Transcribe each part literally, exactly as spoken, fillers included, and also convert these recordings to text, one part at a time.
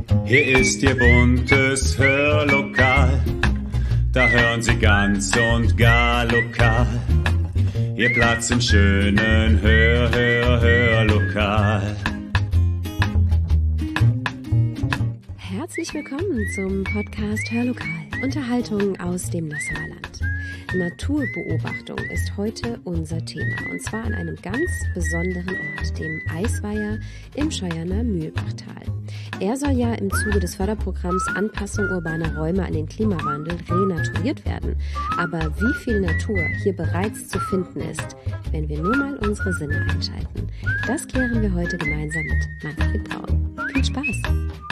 Hier ist Ihr buntes Hörlokal, da hören Sie ganz und gar lokal. Ihr Platz im schönen Hör, Hör, Hörlokal. Herzlich willkommen zum Podcast Hörlokal, Unterhaltung aus dem Nassauer Land. Naturbeobachtung ist heute unser Thema, und zwar an einem ganz besonderen Ort, dem Eisweiher im Scheuerner Mühlbachtal. Er soll ja im Zuge des Förderprogramms Anpassung urbaner Räume an den Klimawandel renaturiert werden. Aber wie viel Natur hier bereits zu finden ist, wenn wir nur mal unsere Sinne einschalten, das klären wir heute gemeinsam mit Manfred Braun. Viel Spaß!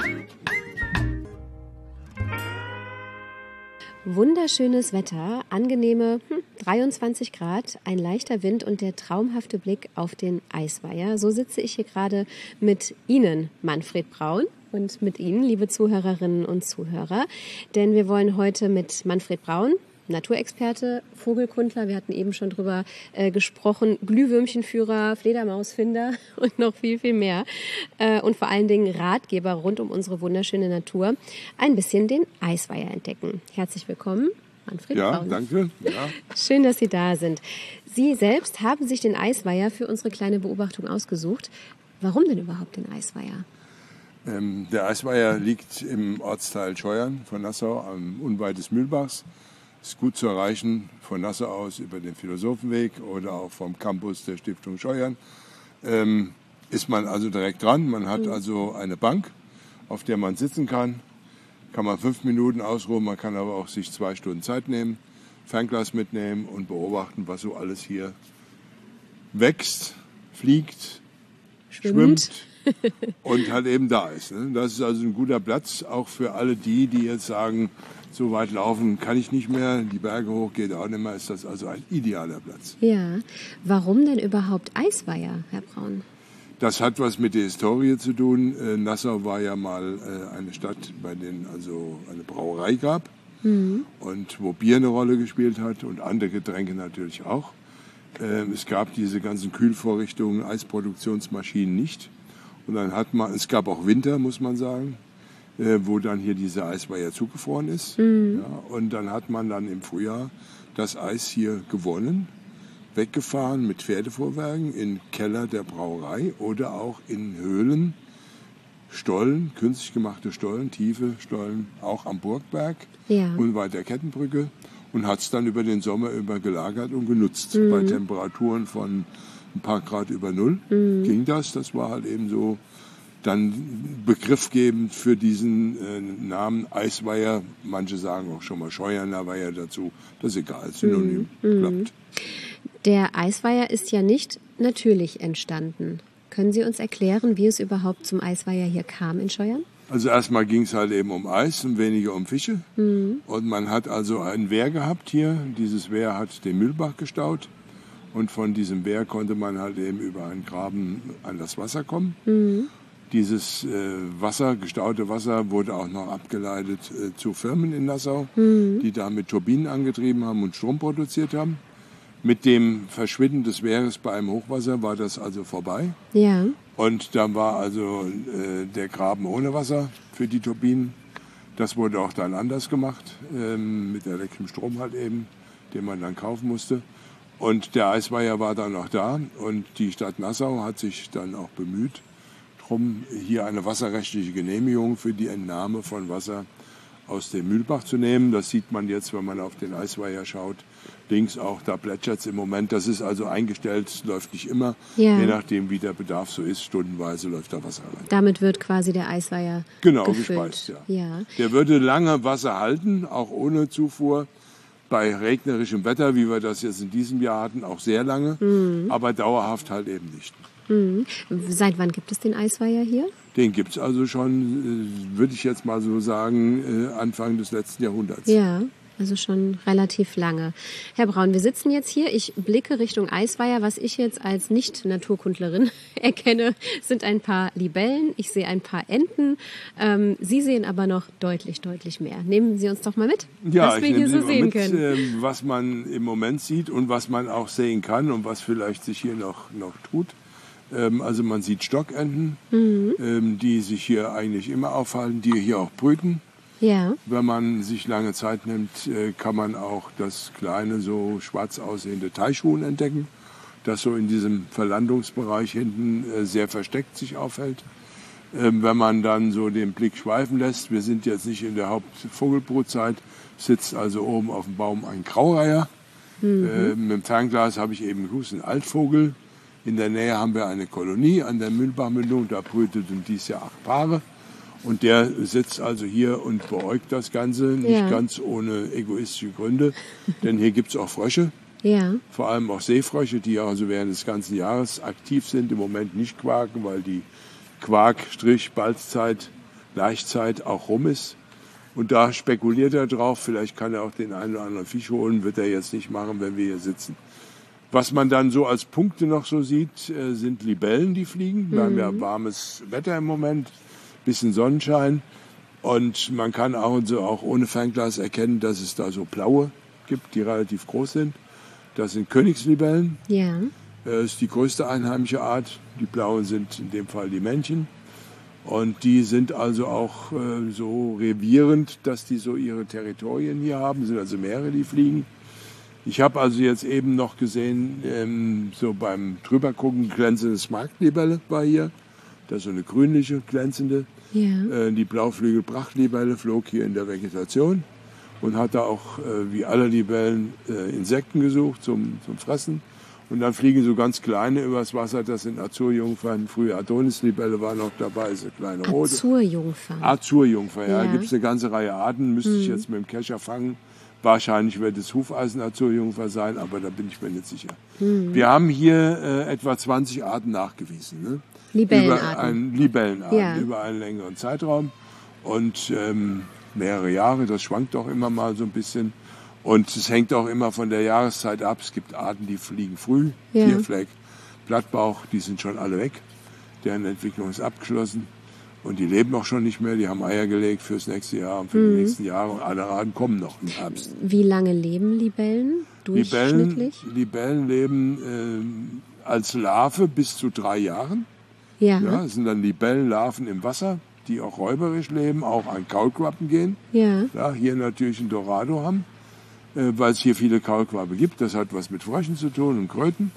Wunderschönes Wetter, angenehme hm, dreiundzwanzig Grad, ein leichter Wind und der traumhafte Blick auf den Eisweiher. So sitze ich hier gerade mit Ihnen, Manfred Braun, und mit Ihnen, liebe Zuhörerinnen und Zuhörer. Denn wir wollen heute mit Manfred Braun, Naturexperte, Vogelkundler, wir hatten eben schon drüber äh, gesprochen, Glühwürmchenführer, Fledermausfinder und noch viel, viel mehr. Äh, und vor allen Dingen Ratgeber rund um unsere wunderschöne Natur, ein bisschen den Eisweiher entdecken. Herzlich willkommen, Manfred Ja, Braun. danke. Ja. Schön, dass Sie da sind. Sie selbst haben sich den Eisweiher für unsere kleine Beobachtung ausgesucht. Warum denn überhaupt den Eisweiher? Ähm, der Eisweiher liegt im Ortsteil Scheuern von Nassau, am unweit des Mühlbachs. Ist gut zu erreichen von Nassau aus über den Philosophenweg oder auch vom Campus der Stiftung Scheuern. Ähm, ist man also direkt dran. Man hat also eine Bank, auf der man sitzen kann. Kann man fünf Minuten ausruhen, man kann aber auch sich zwei Stunden Zeit nehmen, Fernglas mitnehmen und beobachten, was so alles hier wächst, fliegt, Schwimmt. schwimmt und halt eben da ist. Das ist also ein guter Platz, auch für alle die, die jetzt sagen, so weit laufen kann ich nicht mehr, die Berge hoch geht auch nicht mehr, ist das also ein idealer Platz. Ja, warum denn überhaupt Eisweiher, Herr Braun? Das hat was mit der Historie zu tun. Äh, Nassau war ja mal äh, eine Stadt, bei der also eine Brauerei gab mhm. und wo Bier eine Rolle gespielt hat und andere Getränke natürlich auch. Äh, es gab diese ganzen Kühlvorrichtungen, Eisproduktionsmaschinen nicht. Und dann hat man, es gab auch Winter, muss man sagen, äh, wo dann hier dieser Eisweiher zugefroren ist. Mhm. Ja, und dann hat man dann im Frühjahr das Eis hier gewonnen, weggefahren mit Pferdefuhrwerken in Keller der Brauerei oder auch in Höhlen, Stollen, künstlich gemachte Stollen, tiefe Stollen, auch am Burgberg, ja. unweit der Kettenbrücke, und hat es dann über den Sommer über gelagert und genutzt. Mhm. Bei Temperaturen von ein paar Grad über Null mhm. ging das. Das war halt eben so dann begriffgebend für diesen äh, Namen Eisweiher. Manche sagen auch schon mal Scheuerner Weiher dazu. Das ist egal, Synonym, mhm. klappt. Der Eisweiher ist ja nicht natürlich entstanden. Können Sie uns erklären, wie es überhaupt zum Eisweiher hier kam in Scheuern? Also erstmal ging es halt eben um Eis und weniger um Fische. Mhm. Und man hat also ein Wehr gehabt hier. Dieses Wehr hat den Mühlbach gestaut. Und von diesem Wehr konnte man halt eben über einen Graben an das Wasser kommen. Mhm. Dieses äh, Wasser, gestaute Wasser, wurde auch noch abgeleitet äh, zu Firmen in Nassau, mhm. die da mit Turbinen angetrieben haben und Strom produziert haben. Mit dem Verschwinden des Wehres bei einem Hochwasser war das also vorbei. Ja. Und da war also äh, der Graben ohne Wasser für die Turbinen. Das wurde auch dann anders gemacht, ähm, mit elektrischem Strom halt eben, den man dann kaufen musste. Und der Eisweiher war dann noch da und die Stadt Nassau hat sich dann auch bemüht, drum hier eine wasserrechtliche Genehmigung für die Entnahme von Wasser aus dem Mühlbach zu nehmen. Das sieht man jetzt, wenn man auf den Eisweiher schaut. Links auch, da plätschert es im Moment. Das ist also eingestellt, läuft nicht immer. Ja. Je nachdem, wie der Bedarf so ist, stundenweise läuft da Wasser rein. Damit wird quasi der Eisweiher genau, gefüllt. gespeist. Ja. Ja. Der würde lange Wasser halten, auch ohne Zufuhr. Bei regnerischem Wetter, wie wir das jetzt in diesem Jahr hatten, auch sehr lange. Mhm. Aber dauerhaft halt eben nicht. Mhm. Seit wann gibt es den Eisweiher hier? Den gibt es also schon, würde ich jetzt mal so sagen, Anfang des letzten Jahrhunderts. Ja, also schon relativ lange. Herr Braun, wir sitzen jetzt hier. Ich blicke Richtung Eisweiher. Was ich jetzt als Nicht-Naturkundlerin erkenne, sind ein paar Libellen. Ich sehe ein paar Enten. Ähm, Sie sehen aber noch deutlich, deutlich mehr. Nehmen Sie uns doch mal mit, ja, was wir hier so sehen mit, können. Äh, was man im Moment sieht und was man auch sehen kann und was vielleicht sich hier noch, noch tut. Ähm, also man sieht Stockenten, mhm. ähm, die sich hier eigentlich immer aufhalten, die hier auch brüten. Ja. Wenn man sich lange Zeit nimmt, äh, kann man auch das kleine, so schwarz aussehende Teichhuhn entdecken, das so in diesem Verlandungsbereich hinten äh, sehr versteckt sich aufhält. Ähm, wenn man dann so den Blick schweifen lässt, wir sind jetzt nicht in der Hauptvogelbrutzeit, sitzt also oben auf dem Baum ein Graureiher. Mhm. Äh, mit dem Fernglas habe ich eben geguckt, ein Altvogel. In der Nähe haben wir eine Kolonie an der Mühlbachmündung, da brüteten dies Jahr acht Paare. Und der sitzt also hier und beäugt das Ganze, nicht ja. ganz ohne egoistische Gründe, denn hier gibt es auch Frösche, ja. vor allem auch Seefrösche, die also während des ganzen Jahres aktiv sind, im Moment nicht quaken, weil die Quark-Balzzeit, Laichzeit auch rum ist. Und da spekuliert er drauf, vielleicht kann er auch den einen oder anderen Fisch holen, wird er jetzt nicht machen, wenn wir hier sitzen. Was man dann so als Punkte noch so sieht, sind Libellen, die fliegen. Wir mhm. haben ja warmes Wetter im Moment, bisschen Sonnenschein. Und man kann auch, so auch ohne Fernglas erkennen, dass es da so blaue gibt, die relativ groß sind. Das sind Königslibellen. Ja. Das ist die größte einheimische Art. Die blauen sind in dem Fall die Männchen. Und die sind also auch äh, so revierend, dass die so ihre Territorien hier haben. Es sind also mehrere, die fliegen. Ich habe also jetzt eben noch gesehen, ähm, so beim Drübergucken, glänzendes Marktlibelle war hier. Das ist so eine grünliche, glänzende. Ja. Äh, die Blauflügel-Prachtlibelle flog hier in der Vegetation und hat da auch, äh, wie alle Libellen, äh, Insekten gesucht zum, zum Fressen. Und dann fliegen so ganz kleine übers Wasser, das sind Azurjungfern. Früher Adonislibelle war noch dabei, so kleine rote. Azurjungfer. Azurjungfer, ja. Ja. Da gibt es eine ganze Reihe Arten, müsste mhm. ich jetzt mit dem Kescher fangen. Wahrscheinlich wird es Hufeisen-Azurjungfer sein, aber da bin ich mir nicht sicher. Mhm. Wir haben hier äh, etwa zwanzig Arten nachgewiesen. Ne? Libellenarten. Über ein, Libellenarten, ja. über einen längeren Zeitraum. Und ähm, mehrere Jahre, das schwankt auch immer mal so ein bisschen. Und es hängt auch immer von der Jahreszeit ab. Es gibt Arten, die fliegen früh, ja. Vierfleck, Blattbauch, die sind schon alle weg. Deren Entwicklung ist abgeschlossen. Und die leben auch schon nicht mehr, die haben Eier gelegt fürs nächste Jahr und für mhm. die nächsten Jahre. Und alle Arten kommen noch im Herbst. Wie lange leben Libellen durchschnittlich? Libellen, Libellen leben äh, als Larve bis zu drei Jahren. Ja. Ja, das sind dann Libellenlarven im Wasser, die auch räuberisch leben, auch an Kaulquappen gehen. Ja. Ja, hier natürlich ein Dorado haben, äh, weil es hier viele Kaulquappe gibt. Das hat was mit Fröschen zu tun und Kröten.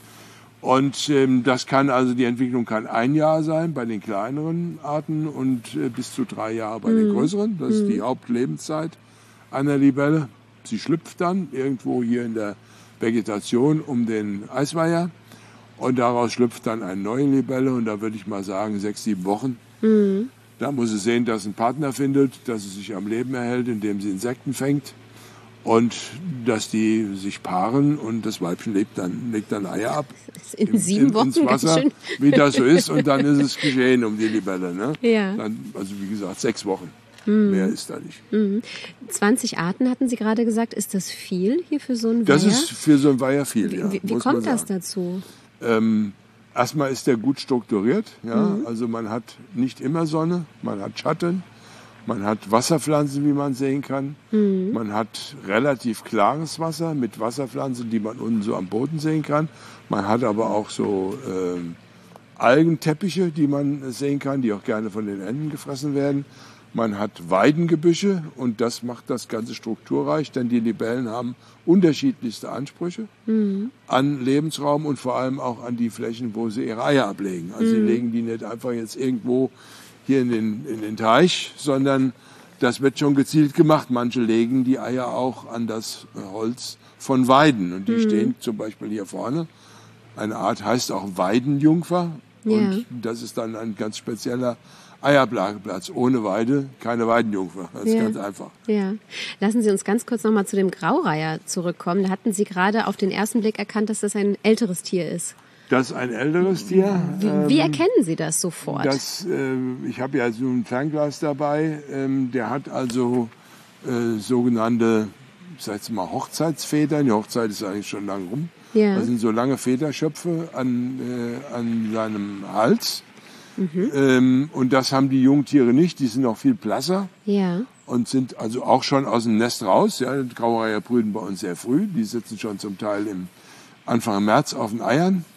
Und ähm, das kann also, die Entwicklung kann ein Jahr sein bei den kleineren Arten und äh, bis zu drei Jahre bei mhm. den größeren. Das ist mhm. die Hauptlebenszeit einer Libelle. Sie schlüpft dann irgendwo hier in der Vegetation um den Eisweiher und daraus schlüpft dann eine neue Libelle und da würde ich mal sagen sechs, sieben Wochen. Mhm. Da muss sie sehen, dass sie einen Partner findet, dass sie sich am Leben erhält, indem sie Insekten fängt. Und dass die sich paaren und das Weibchen legt dann, legt dann Eier ab. In im, sieben in, Wochen ins Wasser, ganz schön. Wie das so ist. Und dann ist es geschehen um die Libelle. Ne? Ja. Dann, also wie gesagt, sechs Wochen. Mhm. Mehr ist da nicht. Mhm. zwanzig Arten hatten Sie gerade gesagt. Ist das viel hier für so einen Das Weiher? ist für so einen Weiher viel, ja. Wie, wie muss kommt man das sagen. dazu? Ähm, erstmal ist der gut strukturiert. Ja? Mhm. Also man hat nicht immer Sonne, man hat Schatten. Man hat Wasserpflanzen, wie man sehen kann. Mhm. Man hat relativ klares Wasser mit Wasserpflanzen, die man unten so am Boden sehen kann. Man hat aber auch so äh, Algenteppiche, die man sehen kann, die auch gerne von den Enten gefressen werden. Man hat Weidengebüsche und das macht das Ganze strukturreich, denn die Libellen haben unterschiedlichste Ansprüche mhm. an Lebensraum und vor allem auch an die Flächen, wo sie ihre Eier ablegen. Also mhm. sie legen die nicht einfach jetzt irgendwo hier in den, in den Teich, sondern das wird schon gezielt gemacht. Manche legen die Eier auch an das Holz von Weiden und die mhm. stehen zum Beispiel hier vorne. Eine Art heißt auch Weidenjungfer ja. und das ist dann ein ganz spezieller Eiablageplatz. Ohne Weide keine Weidenjungfer. Das ist ja. ganz einfach. Ja. Lassen Sie uns ganz kurz noch mal zu dem Graureiher zurückkommen. Da hatten Sie gerade auf den ersten Blick erkannt, dass das ein älteres Tier ist. Das ist ein älteres Tier. Wie, ähm, wie erkennen Sie das sofort? Das, äh, ich habe ja so ein Fernglas dabei. Ähm, der hat also äh, sogenannte, ich sag jetzt mal, Hochzeitsfedern. Die Hochzeit ist eigentlich schon lang rum. Ja. Das sind so lange Federschöpfe an, äh, an seinem Hals. Mhm. Ähm, und das haben die Jungtiere nicht. Die sind noch viel blasser. Ja. Und sind also auch schon aus dem Nest raus. Ja, die Graureiher brüten bei uns sehr früh. Die sitzen schon zum Teil im Anfang März auf den Eiern.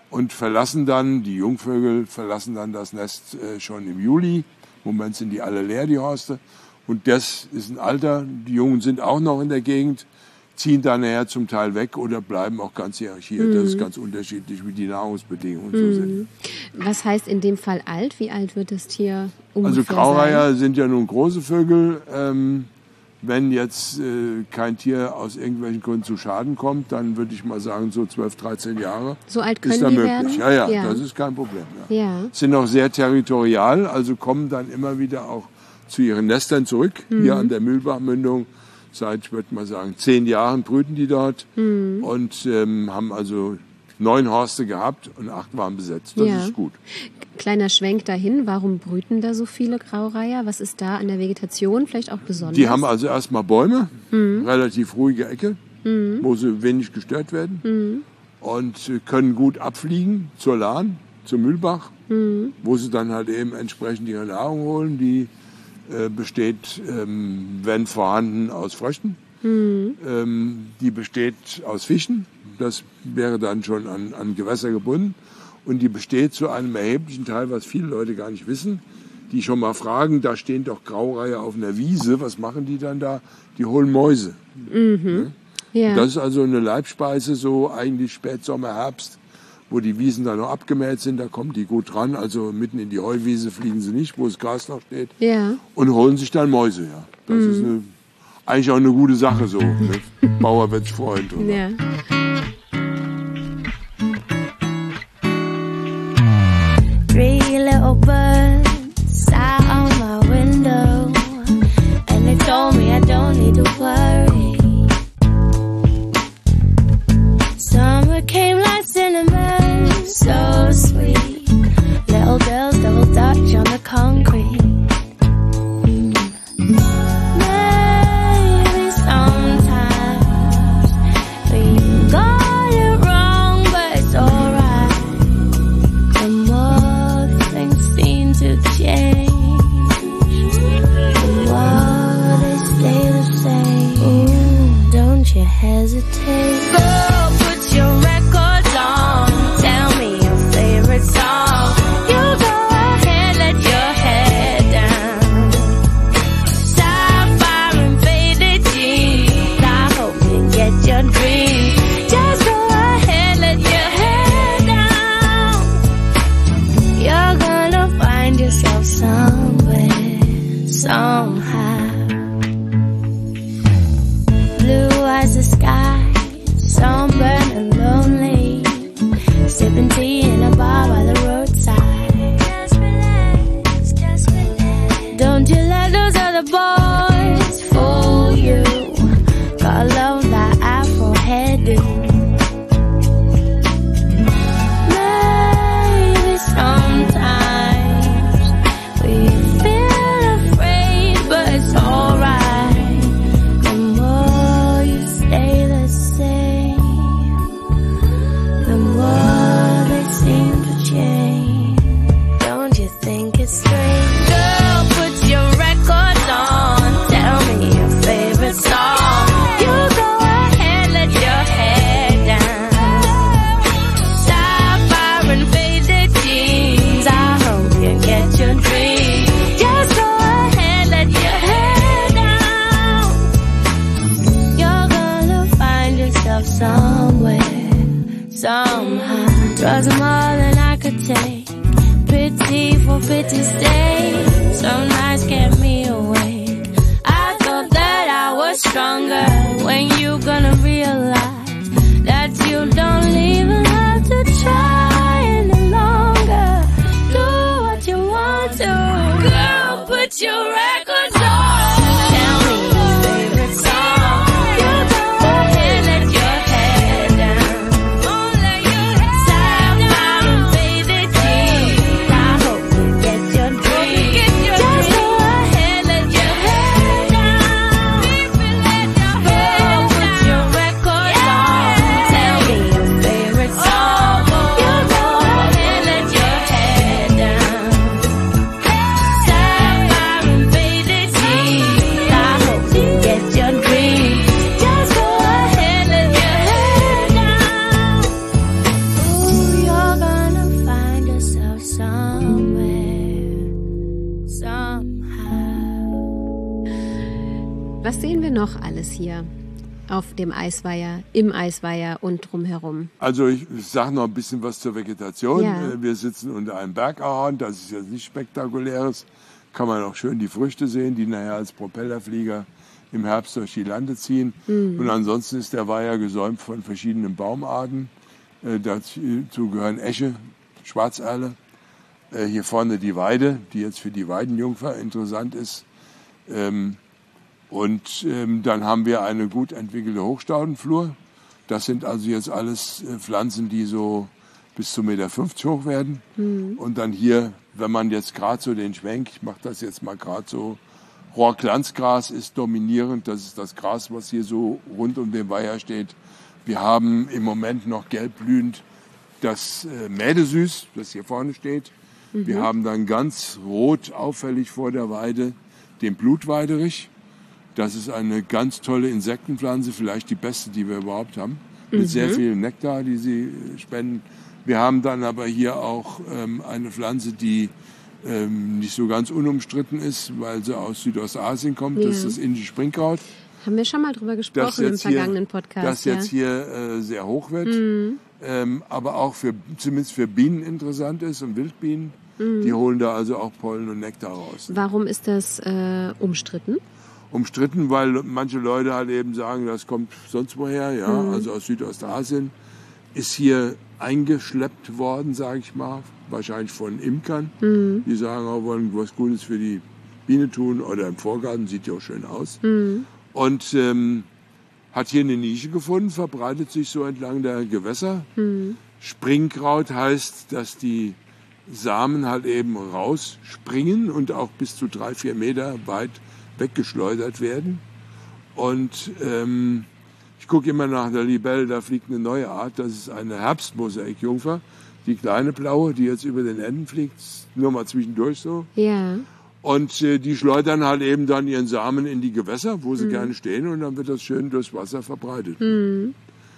und verlassen dann, die Jungvögel verlassen dann das Nest äh, schon im Juli. Im Moment sind die alle leer, die Horste. Und das ist ein Alter, die Jungen sind auch noch in der Gegend, ziehen dann nachher zum Teil weg oder bleiben auch ganzjährig hier. Mhm. Das ist ganz unterschiedlich, wie die Nahrungsbedingungen mhm. so sind. Was heißt in dem Fall alt? Wie alt wird das Tier ungefähr Also Graureiher sein? sind ja nun große Vögel. Ähm, wenn jetzt äh, kein Tier aus irgendwelchen Gründen zu Schaden kommt, dann würde ich mal sagen, so zwölf, dreizehn Jahre so alt können ist da die möglich. werden? Ja, ja, ja, das ist kein Problem. Ja. Ja. Sind auch sehr territorial, also kommen dann immer wieder auch zu ihren Nestern zurück. Mhm. Hier an der Mühlbachmündung seit, ich würde mal sagen, zehn Jahren brüten die dort mhm. und ähm, haben also neun Horste gehabt und acht waren besetzt. Das ja. ist gut. Kleiner Schwenk dahin, warum brüten da so viele Graureiher? Was ist da an der Vegetation vielleicht auch besonders? Die haben also erstmal Bäume, mhm. relativ ruhige Ecke, mhm. wo sie wenig gestört werden mhm. und können gut abfliegen zur Lahn, zum Mühlbach, mhm. wo sie dann halt eben entsprechend ihre Nahrung holen, die äh, besteht, ähm, wenn vorhanden, aus Fröschen. Mhm. Ähm, die besteht aus Fischen, das wäre dann schon an, an Gewässer gebunden. Und die besteht zu einem erheblichen Teil, was viele Leute gar nicht wissen, die schon mal fragen, da stehen doch Graureiher auf einer Wiese, was machen die dann da? Die holen Mäuse. Mhm. Ja? Ja. Das ist also eine Leibspeise, so eigentlich Spätsommer, Herbst, wo die Wiesen dann noch abgemäht sind, da kommen die gut dran. Also mitten in die Heuwiese fliegen sie nicht, wo das Gras noch steht. Ja. Und holen sich dann Mäuse, ja. Das mhm. ist eine, eigentlich auch eine gute Sache so. Ne? Bauer wird sich freuen drüber. Ja. Three little birds sat on my window, and they told me I don't need to worry. Summer came like cinnamon, so sweet. Little girls double dutch on the concrete. Mm. Maybe sometimes we got it wrong, but it's alright. The more things seem to change, the more they stay the same. Ooh, don't you hesitate. Go put your records on, tell me your favorite song. You go ahead, let your head down. Sapphire and faded jeans, I hope you get your dreams. Just go ahead, let your head down. You're gonna find yourself somewhere, somehow. Blue as the sky, sunburned and lonely, sipping tea in a bar by the roadside. Just relax, just relax. Don't you let those other boys fool you. Gotta love that afro hairdo. Maybe sometimes we feel afraid, but it's alright. The more you stay the same, the more they seem to change. Don't you think it's strange? Girl, put your records on, tell me your favorite song. You go ahead, let your head down. Sapphire and faded jeans, I hope you get your dreams. Just go ahead, let your head down. You're gonna find yourself somewhere, somehow. Drugs are more than I could take. Pity for pity's sake. Some nights kept me awake. I thought that I was stronger. When you gonna realize that you don't even have to try any longer? Do what you want to. Girl, put your records on. Tell me your favorite song. You go ahead, let your head down. Sapphire and faded jeans, I hope you get your dreams. Just go ahead, let your head down. Girl, put your records on. Tell me your favorite song. You go ahead, let your head down. Sapphire and faded Was sehen wir noch alles hier auf dem Eisweiher, im Eisweiher und drumherum? Also ich, ich sage noch ein bisschen was zur Vegetation. Ja. Wir sitzen unter einem Bergahorn, das ist jetzt nicht spektakuläres. Kann man auch schön die Früchte sehen, die nachher als Propellerflieger im Herbst durch die Lande ziehen. Mhm. Und ansonsten ist der Weiher gesäumt von verschiedenen Baumarten. Äh, dazu gehören Esche, Schwarzerle. Äh, hier vorne die Weide, die jetzt für die Weidenjungfer interessant ist. Ähm, Und ähm, dann haben wir eine gut entwickelte Hochstaudenflur. Das sind also jetzt alles äh, Pflanzen, die so bis zu eins Komma fünfzig Meter hoch werden. Mhm. Und dann hier, wenn man jetzt gerade so den Schwenk, ich mache das jetzt mal gerade so, Rohrglanzgras ist dominierend. Das ist das Gras, was hier so rund um den Weiher steht. Wir haben im Moment noch gelbblühend das äh, Mädesüß, das hier vorne steht. Mhm. Wir haben dann ganz rot auffällig vor der Weide den Blutweiderich. Das ist eine ganz tolle Insektenpflanze, vielleicht die beste, die wir überhaupt haben, mit mhm. sehr viel Nektar, die sie spenden. Wir haben dann aber hier auch ähm, eine Pflanze, die ähm, nicht so ganz unumstritten ist, weil sie aus Südostasien kommt. Ja. Das ist das indische Springkraut. Haben wir schon mal drüber gesprochen im vergangenen hier, Podcast. Das ja. jetzt hier äh, sehr hoch wird, mhm. ähm, aber auch für, zumindest für Bienen interessant ist und Wildbienen. Mhm. Die holen da also auch Pollen und Nektar raus. Warum ist das äh, umstritten? Umstritten, weil manche Leute halt eben sagen, das kommt sonst woher, ja, mhm. also aus Südostasien, ist hier eingeschleppt worden, sage ich mal, wahrscheinlich von Imkern, mhm. die sagen, oh, wollen was Gutes für die Biene tun oder im Vorgarten, sieht ja auch schön aus. Mhm. Und ähm, hat hier eine Nische gefunden, verbreitet sich so entlang der Gewässer. Mhm. Springkraut heißt, dass die Samen halt eben rausspringen und auch bis zu drei, vier Meter weit weggeschleudert werden. Und ähm, ich gucke immer nach der Libelle, da fliegt eine neue Art. Das ist eine Herbstmosaikjungfer, die kleine blaue, die jetzt über den Enden fliegt, nur mal zwischendurch so. Ja. Und äh, die schleudern halt eben dann ihren Samen in die Gewässer, wo sie mhm. gerne stehen, und dann wird das schön durchs Wasser verbreitet. Mhm.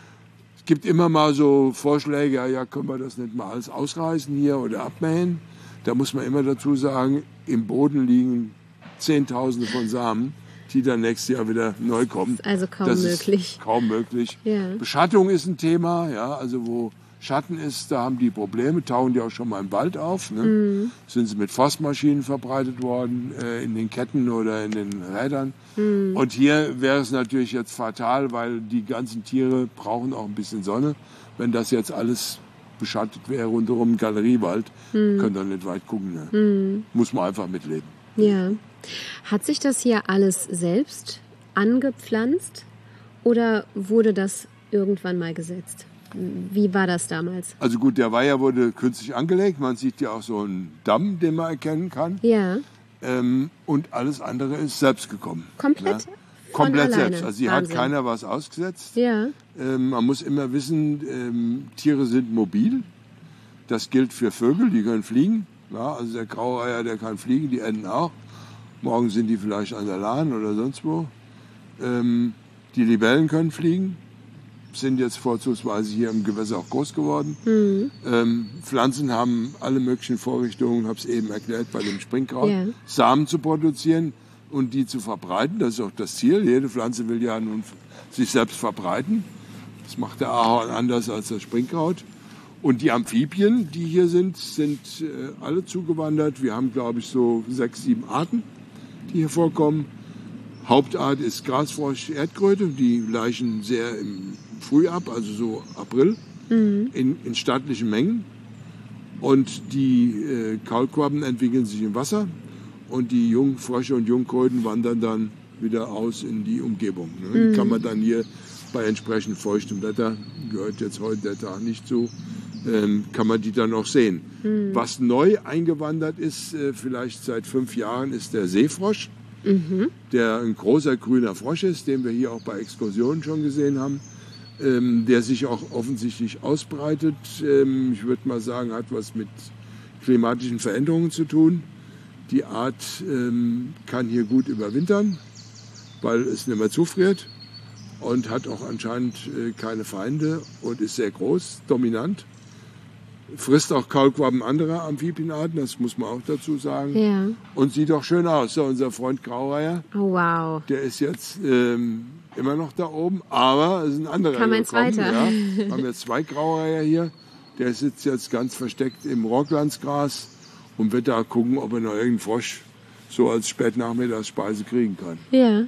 Es gibt immer mal so Vorschläge, ja, ja, können wir das nicht mal alles ausreißen hier oder abmähen. Da muss man immer dazu sagen, im Boden liegen Zehntausende von Samen, die dann nächstes Jahr wieder neu kommen. Also kaum das möglich. Ist kaum möglich. Ja. Beschattung ist ein Thema, ja, also wo Schatten ist, da haben die Probleme, tauchen die auch schon mal im Wald auf. Ne? Mhm. Sind sie mit Forstmaschinen verbreitet worden, äh, in den Ketten oder in den Rädern. Mhm. Und hier wäre es natürlich jetzt fatal, weil die ganzen Tiere brauchen auch ein bisschen Sonne. Wenn das jetzt alles beschattet wäre rundherum, Galeriewald, mhm. können wir nicht weit gucken. Ne? Mhm. Muss man einfach mitleben. Ja. Hat sich das hier alles selbst angepflanzt oder wurde das irgendwann mal gesetzt? Wie war das damals? Also gut, der Weiher wurde künstlich angelegt. Man sieht ja auch so einen Damm, den man erkennen kann. Ja. Ähm, und alles andere ist selbst gekommen. Komplett? Ja? Komplett alleine. selbst. Also hier Wahnsinn. hat keiner was ausgesetzt. Ja. Ähm, man muss immer wissen, ähm, Tiere sind mobil. Das gilt für Vögel, die können fliegen. Ja, also der graue Eier, der kann fliegen, die Enten auch. Morgen sind die vielleicht an der Lahn oder sonst wo. Ähm, die Libellen können fliegen, sind jetzt vorzugsweise hier im Gewässer auch groß geworden. Mhm. Ähm, Pflanzen haben alle möglichen Vorrichtungen, habe es eben erklärt, bei dem Springkraut, ja. Samen zu produzieren und die zu verbreiten. Das ist auch das Ziel. Jede Pflanze will ja nun sich selbst verbreiten. Das macht der Ahorn anders als das Springkraut. Und die Amphibien, die hier sind, sind äh, alle zugewandert. Wir haben, glaube ich, so sechs, sieben Arten, die hier vorkommen. Hauptart ist Grasfrosch, Erdkröte. Die laichen sehr im Früh ab, also so April, mhm. in, in stattlichen Mengen. Und die äh, Kaulquappen entwickeln sich im Wasser. Und die Jungfrösche und Jungkröten wandern dann wieder aus in die Umgebung. Ne? Mhm. Die kann man dann hier bei entsprechend feuchtem Wetter, gehört jetzt heute der Tag nicht zu, ähm, kann man die dann auch sehen. Mhm. Was neu eingewandert ist, äh, vielleicht seit fünf Jahren, ist der Seefrosch, mhm. der ein großer grüner Frosch ist, den wir hier auch bei Exkursionen schon gesehen haben, ähm, der sich auch offensichtlich ausbreitet. Ähm, ich würde mal sagen, hat was mit klimatischen Veränderungen zu tun. Die Art ähm, kann hier gut überwintern, weil es nicht mehr zufriert und hat auch anscheinend äh, keine Feinde und ist sehr groß, dominant. frisst auch Kaulquappen anderer Amphibienarten, das muss man auch dazu sagen. Ja. Und sieht auch schön aus. So, unser Freund Graureiher, Oh, wow. der ist jetzt ähm, immer noch da oben, aber es ist ein anderer Kam ein gekommen, zweiter. Ja. Wir haben jetzt zwei Graureiher hier. Der sitzt jetzt ganz versteckt im Rocklandsgras und wird da gucken, ob er noch irgendeinen Frosch so als Spätnachmittagsspeise kriegen kann. Ja.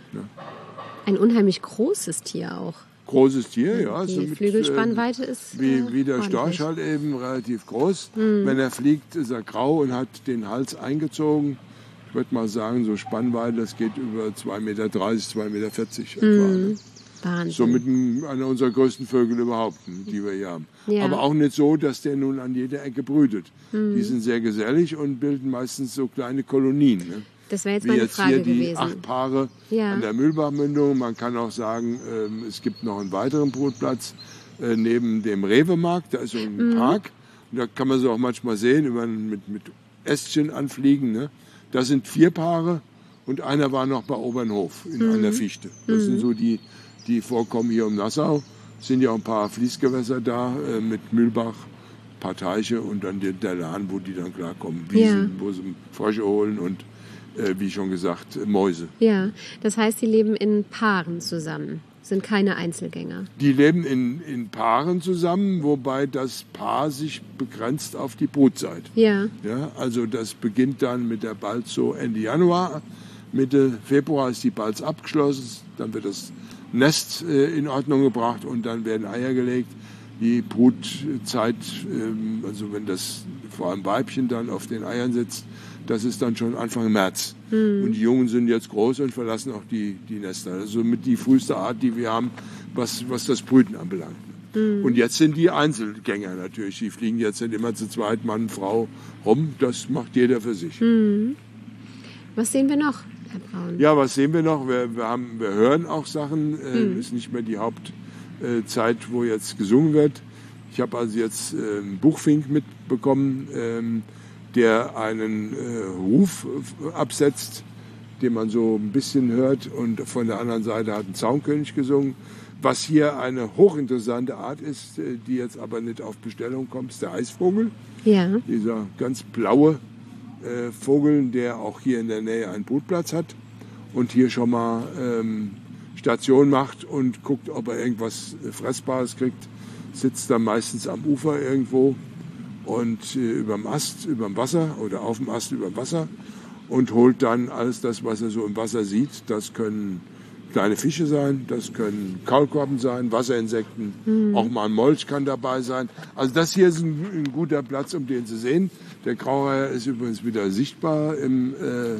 Ein unheimlich großes Tier auch. Großes Tier, ja. Die so mit, Flügelspannweite äh, ist Wie, äh, wie der ordentlich. Storch halt eben, relativ groß. Wenn er fliegt, ist er grau und hat den Hals eingezogen. Ich würde mal sagen, so Spannweite, das geht über zwei Meter dreißig, zwei Meter vierzig etwa. Ne? Wahnsinn. So mit einem, einer unserer größten Vögel überhaupt, die wir hier haben. Ja. Aber auch nicht so, dass der nun an jeder Ecke brütet. Die sind sehr gesellig und bilden meistens so kleine Kolonien. Ne? Das wäre jetzt Wie meine jetzt Frage hier die gewesen. acht Paare Ja. an der Mühlbachmündung. Man kann auch sagen, ähm, es gibt noch einen weiteren Brutplatz äh, neben dem Rewe-Markt. Da ist so ein Mhm. Park. Und da kann man sie auch manchmal sehen, über, mit, mit Ästchen anfliegen. Ne? Da sind vier Paare und einer war noch bei Obernhof in Mhm. einer Fichte. Das sind so die, die vorkommen hier um Nassau. Es sind ja auch ein paar Fließgewässer da äh, mit Mühlbach, ein paar Teiche und dann der, der Lahn, wo die dann klarkommen. Wiesen, Ja. wo sie Frösche holen und äh, wie schon gesagt, äh, Mäuse. Ja, das heißt, die leben in Paaren zusammen, sind keine Einzelgänger. Die leben in, in Paaren zusammen, wobei das Paar sich begrenzt auf die Brutzeit. Ja, Ja, also das beginnt dann mit der Balz so Ende Januar. Mitte Februar ist die Balz abgeschlossen. Dann wird das Nest äh, in Ordnung gebracht und dann werden Eier gelegt. Die Brutzeit, ähm, also wenn das vor allem Weibchen dann auf den Eiern sitzt, das ist dann schon Anfang März. Und die Jungen sind jetzt groß und verlassen auch die, die Nester. Also mit die früheste Art, die wir haben, was, was das Brüten anbelangt. Und jetzt sind die Einzelgänger natürlich. Die fliegen jetzt nicht immer zu zweit, Mann, Frau rum. Das macht jeder für sich. was sehen wir noch, Herr Braun? Ja, was sehen wir noch? Wir, wir, haben, wir hören auch Sachen. Äh, Ist nicht mehr die Hauptzeit, wo jetzt gesungen wird. Ich habe also jetzt äh, einen Buchfink mitbekommen, ähm, der einen äh, Ruf äh, absetzt, den man so ein bisschen hört. Und von der anderen Seite hat ein Zaunkönig gesungen. Was hier eine hochinteressante Art ist, äh, die jetzt aber nicht auf Bestellung kommt, ist der Eisvogel. Ja, Dieser ganz blaue äh, Vogel, der auch hier in der Nähe einen Brutplatz hat und hier schon mal ähm, Station macht und guckt, ob er irgendwas äh, Fressbares kriegt. Sitzt dann meistens am Ufer irgendwo und äh, überm Ast, überm Wasser oder auf dem Ast überm Wasser und holt dann alles das, was er so im Wasser sieht. Das können kleine Fische sein, das können Kaulquappen sein, Wasserinsekten, auch mal ein Molch kann dabei sein. Also das hier ist ein, ein guter Platz, um den zu sehen. Der Graureiher ist übrigens wieder sichtbar im äh,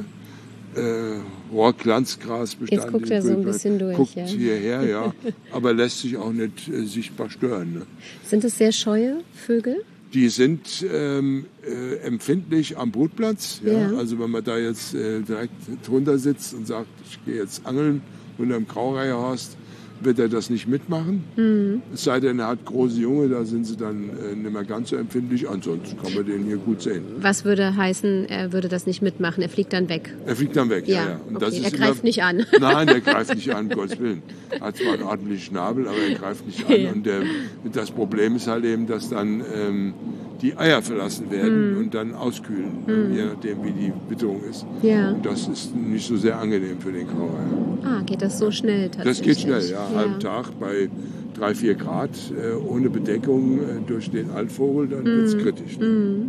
äh, Rohrglanzgrasbestand. Jetzt guckt er so ein bisschen durch, Guckt ja. hierher, ja, aber lässt sich auch nicht äh, sichtbar stören. Ne? sind es sehr scheue Vögel? Die sind ähm, äh, empfindlich am Brutplatz. Ja? Ja. Also wenn man da jetzt äh, direkt drunter sitzt und sagt, ich gehe jetzt angeln unter dem Graureiherhorst, wird er das nicht mitmachen. Mhm. Es sei denn, er hat große Junge, da sind sie dann äh, nicht mehr ganz so empfindlich. Ansonsten kann man den hier gut sehen. Was würde heißen, er würde das nicht mitmachen, er fliegt dann weg? Er fliegt dann weg. Ja, Ja, ja. Und okay. das ist Er greift immer, nicht an. Nein, der greift nicht an, um Gottes Willen. Er hat zwar einen ordentlichen Schnabel, aber er greift nicht an. Ja. Und der, das Problem ist halt eben, dass dann ähm, die Eier verlassen werden und dann auskühlen, je nachdem, wie die Witterung ist. Ja. Und das ist nicht so sehr angenehm für den Graureiher. Ah, geht das so schnell Das tatsächlich? geht schnell, ja. Halben Tag bei drei, vier Grad äh, ohne Bedeckung äh, durch den Altvogel, dann wird es kritisch. Ne?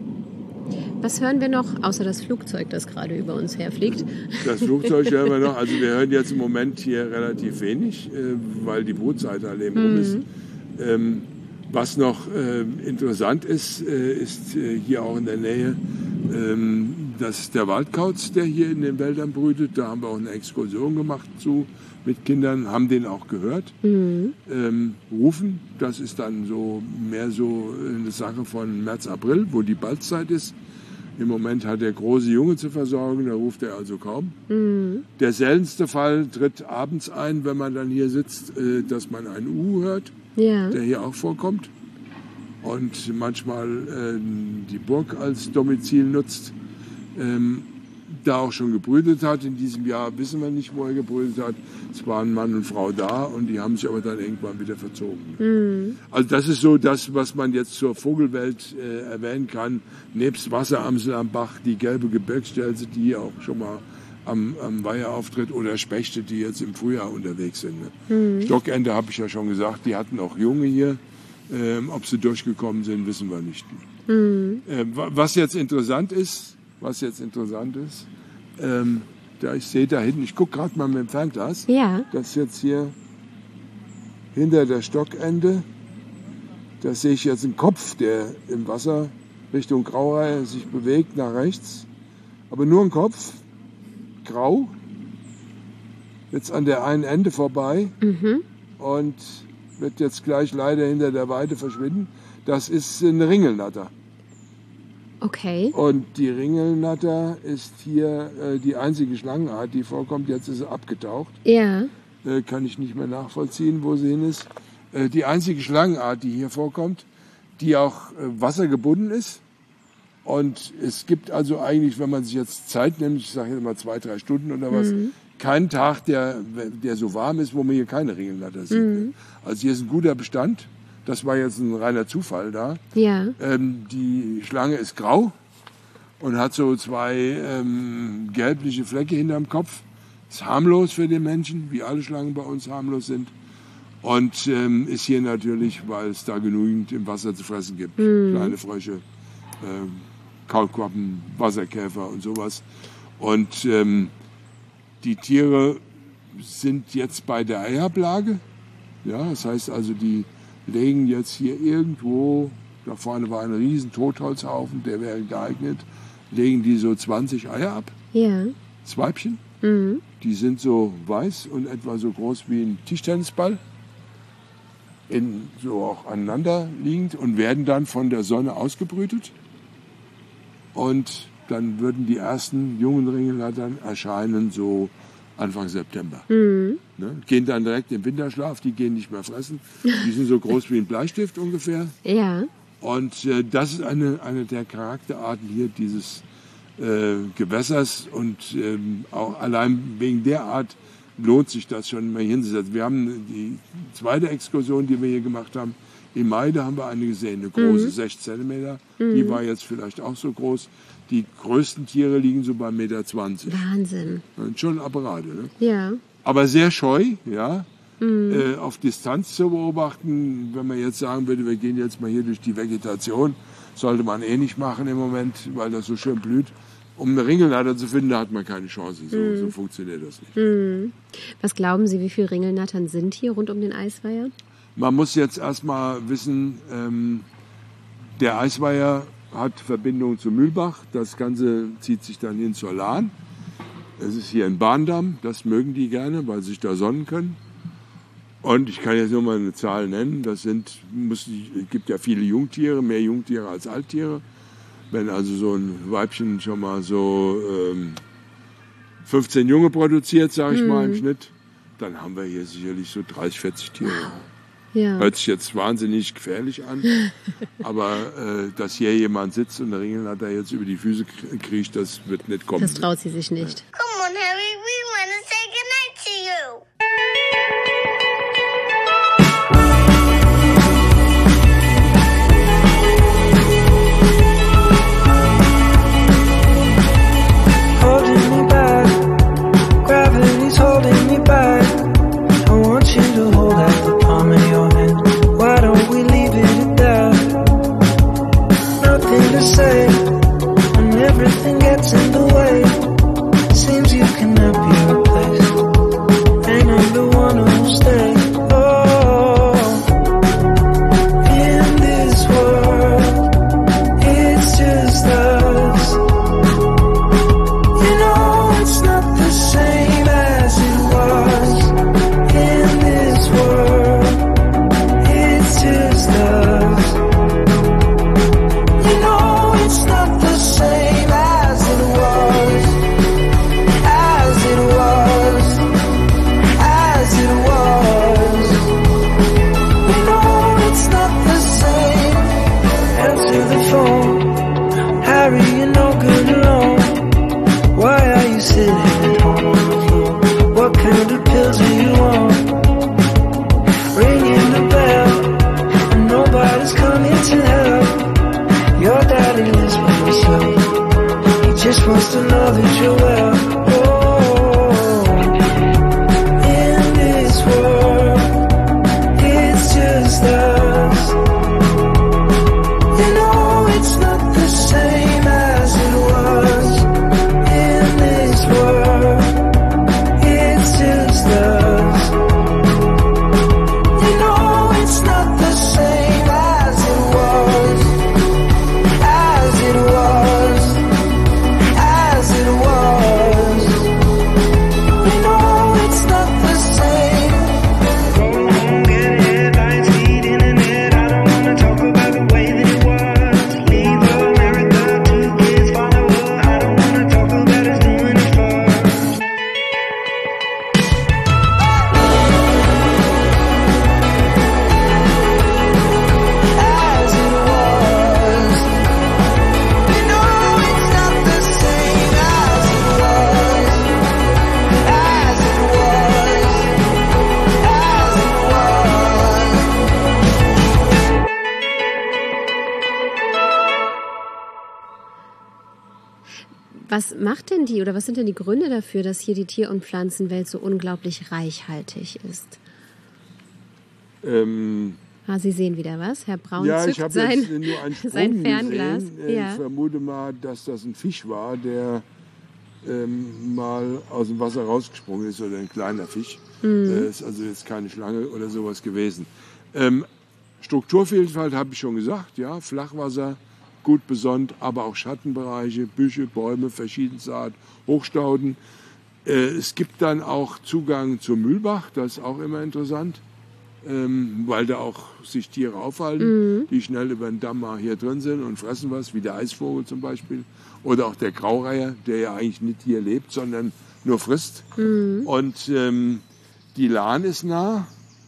Was hören wir noch, außer das Flugzeug, das gerade über uns herfliegt? Das Flugzeug hören wir noch. Also wir hören jetzt im Moment hier relativ wenig, äh, weil die Brutzeit halt eben um ist. Ähm, was noch äh, interessant ist, äh, ist äh, hier auch in der Nähe, ähm, das ist der Waldkauz, der hier in den Wäldern brütet. Da haben wir auch eine Exkursion gemacht zu mit Kindern, haben den auch gehört. Ähm, rufen, das ist dann so mehr so eine Sache von März, April, wo die Balzzeit ist. Im Moment hat er große Junge zu versorgen, da ruft er also kaum. Der seltenste Fall tritt abends ein, wenn man dann hier sitzt, äh, dass man einen Uhu hört, Ja. der hier auch vorkommt und manchmal äh, die Burg als Domizil nutzt. Ähm, da auch schon gebrütet hat. In diesem Jahr wissen wir nicht, wo er gebrütet hat. Es waren Mann und Frau da und die haben sich aber dann irgendwann wieder verzogen. Mhm. Also das ist so das, was man jetzt zur Vogelwelt äh, erwähnen kann. Nebst Wasseramsel am Bach, die gelbe Gebirgsstelze, die auch schon mal am, am Weiher auftritt, oder Spechte, die jetzt im Frühjahr unterwegs sind. Ne? Mhm. Stockente habe ich ja schon gesagt, die hatten auch Junge hier. Ähm, ob sie durchgekommen sind, wissen wir nicht. Mhm. Ähm, was jetzt interessant ist, was jetzt interessant ist, ähm, da ich sehe da hinten, ich gucke gerade mal mit dem Fernglas, ja. das jetzt hier hinter der Stockende, da sehe ich jetzt einen Kopf, der im Wasser Richtung Graureihe sich bewegt, nach rechts, aber nur ein Kopf, grau, jetzt an der einen Ende vorbei mhm. und wird jetzt gleich leider hinter der Weide verschwinden. Das ist eine Ringelnatter. Okay. Und die Ringelnatter ist hier äh, die einzige Schlangenart, die vorkommt. Jetzt ist sie abgetaucht. Ja. Äh, kann ich nicht mehr nachvollziehen, wo sie hin ist. Äh, die einzige Schlangenart, die hier vorkommt, die auch äh, wassergebunden ist. Und es gibt also eigentlich, wenn man sich jetzt Zeit nimmt, ich sage jetzt mal zwei, drei Stunden oder was, mhm. keinen Tag, der, der so warm ist, wo man hier keine Ringelnatter sieht. Mhm. Also hier ist ein guter Bestand. Das war jetzt ein reiner Zufall da. Ja. Ähm, die Schlange ist grau und hat so zwei ähm, gelbliche Flecke hinterm Kopf. Ist harmlos für den Menschen, wie alle Schlangen bei uns harmlos sind. Und ähm, ist hier natürlich, weil es da genügend im Wasser zu fressen gibt. Mhm. Kleine Frösche, ähm, Kaulquappen, Wasserkäfer und sowas. Und ähm, die Tiere sind jetzt bei der Eiablage. Ja, das heißt also, die legen jetzt hier irgendwo, da vorne war ein riesen Totholzhaufen, der wäre geeignet, legen die so zwanzig Eier ab. Ja. Das Weibchen. Mhm. Die sind so weiß und etwa so groß wie ein Tischtennisball. In, so auch aneinander liegend und werden dann von der Sonne ausgebrütet. Und dann würden die ersten jungen Ringelnattern erscheinen so Anfang September. Mhm. Ne? Gehen dann direkt im Winterschlaf, die gehen nicht mehr fressen. Die sind so groß wie ein Bleistift ungefähr. Ja. Und äh, das ist eine, eine der Charakterarten hier dieses äh, Gewässers. Und ähm, auch allein wegen der Art lohnt sich das schon mal hinzusetzen. Wir haben die zweite Exkursion, die wir hier gemacht haben, im Mai, da haben wir eine gesehen, eine große, mhm. sechs Zentimeter. Mhm. Die war jetzt vielleicht auch so groß. Die größten Tiere liegen so bei eins Komma zwanzig Meter. Wahnsinn. Schon Apparate, ne? Ja. Aber sehr scheu, ja. Mhm. Äh, auf Distanz zu beobachten. Wenn man jetzt sagen würde, wir gehen jetzt mal hier durch die Vegetation, sollte man eh nicht machen im Moment, weil das so schön blüht. Um eine Ringelnatter zu finden, da hat man keine Chance. So, mhm. so funktioniert das nicht. Mhm. Was glauben Sie, wie viele Ringelnattern sind hier rund um den Eisweiher? Man muss jetzt erstmal wissen, ähm, der Eisweiher hat Verbindung zu Mühlbach. Das Ganze zieht sich dann hin zur Lahn. Es ist hier ein Bahndamm. Das mögen die gerne, weil sie sich da sonnen können. Und ich kann jetzt nur mal eine Zahl nennen. Das sind, muss, es gibt ja viele Jungtiere, mehr Jungtiere als Alttiere. Wenn also so ein Weibchen schon mal so ähm, fünfzehn Junge produziert, sage ich mhm. mal im Schnitt, dann haben wir hier sicherlich so dreißig, vierzig Tiere. Ja. Hört sich jetzt wahnsinnig gefährlich an, aber äh, dass hier jemand sitzt und der Ringelnatter jetzt über die Füße kriecht, das wird nicht kommen. Das traut sie sich nicht. Come on, Harry, we want to say goodnight to you. Holding me back, gravity's holding me back. I want you to hold out the palm of your hand. Why don't we leave it at that? Nothing to say when everything gets in the way. Seems Was macht denn die oder was sind denn die Gründe dafür, dass hier die Tier- und Pflanzenwelt so unglaublich reichhaltig ist? Ähm, Ah, Sie sehen wieder was. Herr Braun ja, ich zückt habe sein, jetzt nur ein Sprung sein Fernglas. gesehen. Äh, Ja. Ich vermute mal, dass das ein Fisch war, der ähm, mal aus dem Wasser rausgesprungen ist oder ein kleiner Fisch. Mhm. Äh, ist also jetzt keine Schlange oder sowas gewesen. Ähm, Strukturvielfalt habe ich schon gesagt, ja, Flachwasser, gut besonnt, aber auch Schattenbereiche, Büsche, Bäume verschiedenster Art, Hochstauden. Äh, es gibt dann auch Zugang zum Mühlbach, das ist auch immer interessant, ähm, weil da auch sich Tiere aufhalten, Mhm. die schnell über den Damm mal hier drin sind und fressen was, wie der Eisvogel zum Beispiel. Oder auch der Graureiher, der ja eigentlich nicht hier lebt, sondern nur frisst. Mhm. Und ähm, die Lahn ist nah.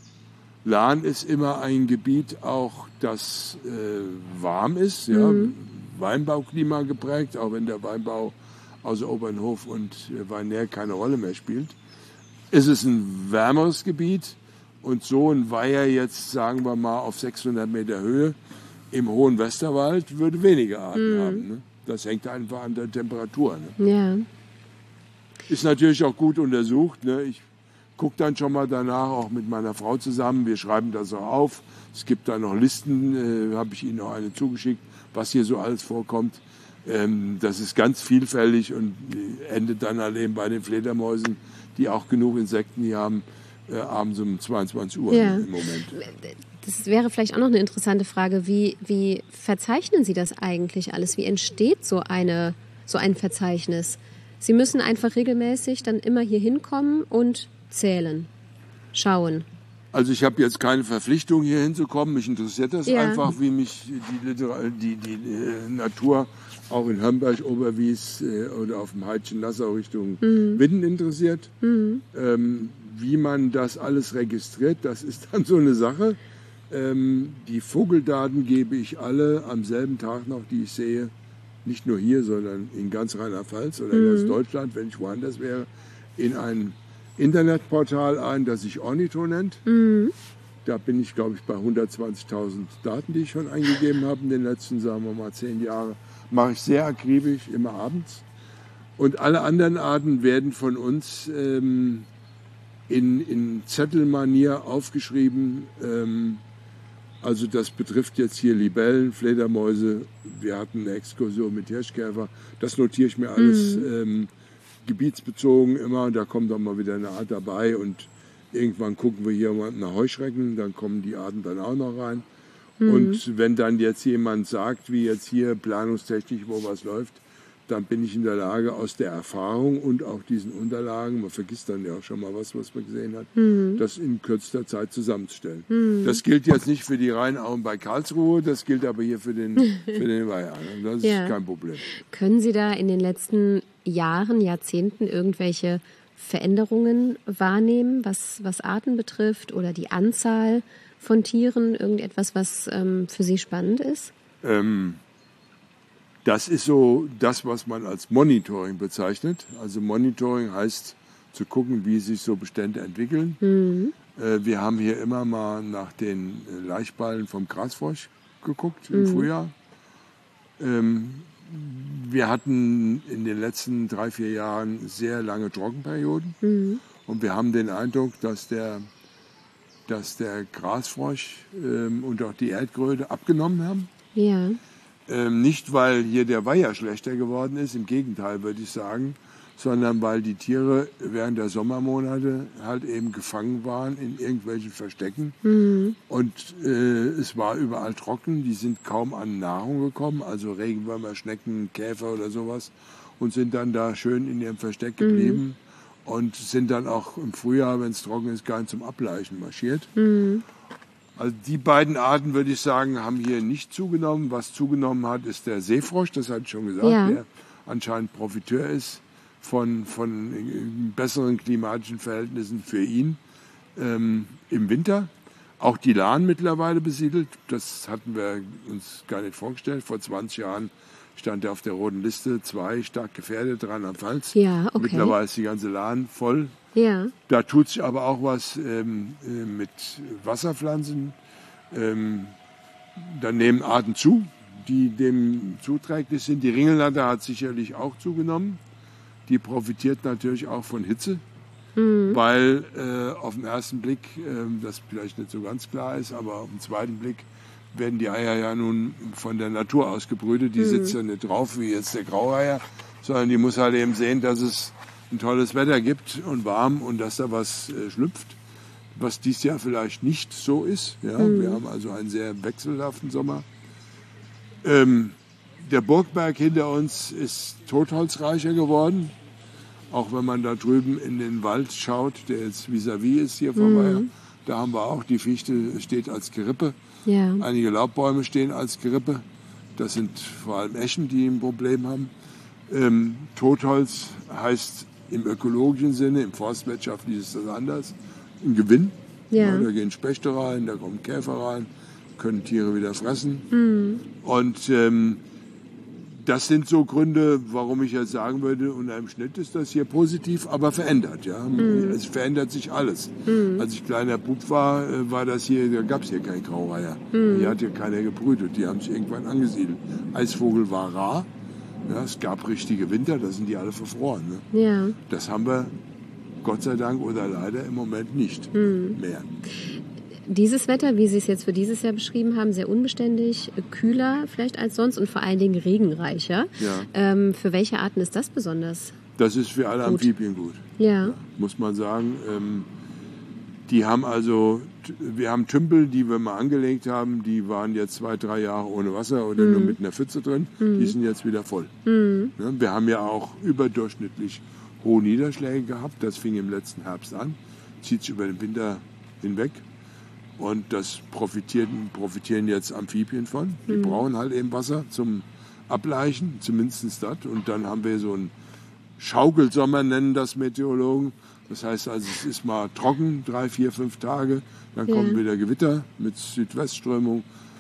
Lahn ist immer ein Gebiet auch, das äh, warm ist, ja, Mhm. Weinbauklima geprägt, auch wenn der Weinbau außer Obernhof und äh, Weinär keine Rolle mehr spielt. Es ist ein wärmeres Gebiet und so ein Weiher jetzt, sagen wir mal, auf sechshundert Meter Höhe im hohen Westerwald würde weniger Arten Mhm. haben. Ne? Das hängt einfach an der Temperatur. Ne? Ja. Ist natürlich auch gut untersucht. Ne? Ich gucke dann schon mal danach auch mit meiner Frau zusammen. Wir schreiben das auch auf. Es gibt da noch Listen, äh, habe ich Ihnen noch eine zugeschickt, was hier so alles vorkommt. Ähm, das ist ganz vielfältig und endet dann halt eben bei den Fledermäusen, die auch genug Insekten hier haben, äh, abends um zweiundzwanzig Uhr Ja. im Moment. Das wäre vielleicht auch noch eine interessante Frage. Wie, wie verzeichnen Sie das eigentlich alles? Wie entsteht so, eine, so ein Verzeichnis? Sie müssen einfach regelmäßig dann immer hier hinkommen und zählen, schauen. Also ich habe jetzt keine Verpflichtung, hier hinzukommen. Mich interessiert das Ja. einfach, wie mich die, Litera die, die äh, Natur auch in Hamburg, Oberwies äh, oder auf dem Heidchen Nassau Richtung Mhm. Widden interessiert. Mhm. Ähm, wie man das alles registriert, das ist dann so eine Sache. Ähm, die Vogeldaten gebe ich alle am selben Tag noch, die ich sehe. Nicht nur hier, sondern in ganz Rheinland-Pfalz oder in Mhm. ganz Deutschland, wenn ich woanders wäre, in ein Internetportal ein, das sich Ornitho nennt. Mhm. Da bin ich, glaube ich, bei hundertzwanzigtausend Daten, die ich schon eingegeben habe in den letzten, sagen wir mal, zehn Jahren. Mache ich sehr akribisch, immer abends. Und alle anderen Arten werden von uns ähm, in, in Zettelmanier aufgeschrieben. Ähm, also das betrifft jetzt hier Libellen, Fledermäuse. Wir hatten eine Exkursion mit Hirschkäfer. Das notiere ich mir alles. Mhm. Ähm, gebietsbezogen immer, da kommt dann mal wieder eine Art dabei und irgendwann gucken wir hier mal nach Heuschrecken, dann kommen die Arten dann auch noch rein. Mhm. Und wenn dann jetzt jemand sagt, wie jetzt hier planungstechnisch, wo was läuft, dann bin ich in der Lage, aus der Erfahrung und auch diesen Unterlagen, man vergisst dann ja auch schon mal was, was man gesehen hat, Mhm. das in kürzester Zeit zusammenzustellen. Mhm. Das gilt jetzt nicht für die Rheinauen bei Karlsruhe, das gilt aber hier für den, für den Weiher. Das ist Ja. kein Problem. Können Sie da in den letzten Jahren, Jahrzehnten irgendwelche Veränderungen wahrnehmen, was, was Arten betrifft oder die Anzahl von Tieren? Irgendetwas, was ähm, für Sie spannend ist? Ähm, das ist so das, was man als Monitoring bezeichnet. Also Monitoring heißt zu gucken, wie sich so Bestände entwickeln. Mhm. Äh, wir haben hier immer mal nach den äh, Laichballen vom Grasfrosch geguckt im Mhm. Frühjahr. Ähm, wir hatten in den letzten drei, vier Jahren sehr lange Trockenperioden. Mhm. Und wir haben den Eindruck, dass der, dass der Grasfrosch ähm, und auch die Erdkröte abgenommen haben. Ja. Ähm, nicht, weil hier der Weiher schlechter geworden ist, im Gegenteil würde ich sagen, sondern weil die Tiere während der Sommermonate halt eben gefangen waren in irgendwelchen Verstecken. Mhm. Und äh, es war überall trocken, die sind kaum an Nahrung gekommen, also Regenwürmer, Schnecken, Käfer oder sowas, und sind dann da schön in ihrem Versteck geblieben und sind dann auch im Frühjahr, wenn es trocken ist, gar nicht zum Ableichen marschiert. Mhm. Also die beiden Arten, würde ich sagen, haben hier nicht zugenommen. Was zugenommen hat, ist der Seefrosch, das hatte ich schon gesagt, Ja. der anscheinend Profiteur ist von, von besseren klimatischen Verhältnissen für ihn ähm, im Winter. Auch die Lahn mittlerweile besiedelt, das hatten wir uns gar nicht vorgestellt. Vor zwanzig Jahren stand er auf der roten Liste, zwei stark gefährdet, Rheinland-Pfalz. Ja, okay. Mittlerweile ist die ganze Lahn voll. Ja. Da tut sich aber auch was ähm, äh, mit Wasserpflanzen. Ähm, da nehmen Arten zu. die dem zuträglich sind. Die Ringelnatter hat sicherlich auch zugenommen. Die profitiert natürlich auch von Hitze, mhm. weil äh, auf den ersten Blick, äh, das vielleicht nicht so ganz klar ist, aber auf den zweiten Blick werden die Eier ja nun von der Natur ausgebrütet. Die mhm. sitzt ja nicht drauf wie jetzt der Graueier, sondern die muss halt eben sehen, dass es ein tolles Wetter gibt und warm und dass da was äh, schlüpft, was dies Jahr vielleicht nicht so ist. Ja? Mhm. Wir haben also einen sehr wechselhaften Sommer. Ähm, der Burgberg hinter uns ist totholzreicher geworden. Auch wenn man da drüben in den Wald schaut, der jetzt vis-à-vis ist hier vom Weiher, mhm. da haben wir auch, die Fichte steht als Gerippe. Ja. Einige Laubbäume stehen als Gerippe. Das sind vor allem Eschen, die ein Problem haben. Ähm, Totholz heißt im ökologischen Sinne, im forstwirtschaftlichen ist das anders, ein Gewinn. Ja. Ja, da gehen Spechte rein, da kommen Käfer rein, können Tiere wieder fressen. Mhm. Und ähm, das sind so Gründe, warum ich jetzt sagen würde, unter dem Schnitt ist das hier positiv, aber verändert. Ja? Mhm. Es verändert sich alles. Mhm. Als ich kleiner Bub war, war das hier, da gab es hier kein Graureiher. Mhm. Hier hat hier keiner gebrütet, die haben sich irgendwann angesiedelt. Eisvogel war rar, ja, es gab richtige Winter, da sind die alle verfroren. Ne? Ja. Das haben wir Gott sei Dank oder leider im Moment nicht mhm. mehr. Dieses Wetter, wie Sie es jetzt für dieses Jahr beschrieben haben, sehr unbeständig, kühler vielleicht als sonst und vor allen Dingen regenreicher. Ja. Ähm, für welche Arten ist das besonders? Das ist für alle gut. Amphibien gut. Ja. Ja, muss man sagen. Ähm, die haben also, wir haben Tümpel, die wir mal angelegt haben, die waren jetzt zwei, drei Jahre ohne Wasser oder mhm. nur mit einer Pfütze drin. Mhm. Die sind jetzt wieder voll. Mhm. Ja, wir haben ja auch überdurchschnittlich hohe Niederschläge gehabt. Das fing im letzten Herbst an, zieht sich über den Winter hinweg. Und das profitieren, profitieren jetzt Amphibien von. Die mhm. brauchen halt eben Wasser zum Ableichen, zumindest das. Und dann haben wir so einen Schaukelsommer, nennen das Meteorologen. Das heißt also, es ist mal trocken, drei, vier, fünf Tage. Dann ja. kommen wieder Gewitter mit Südwestströmung,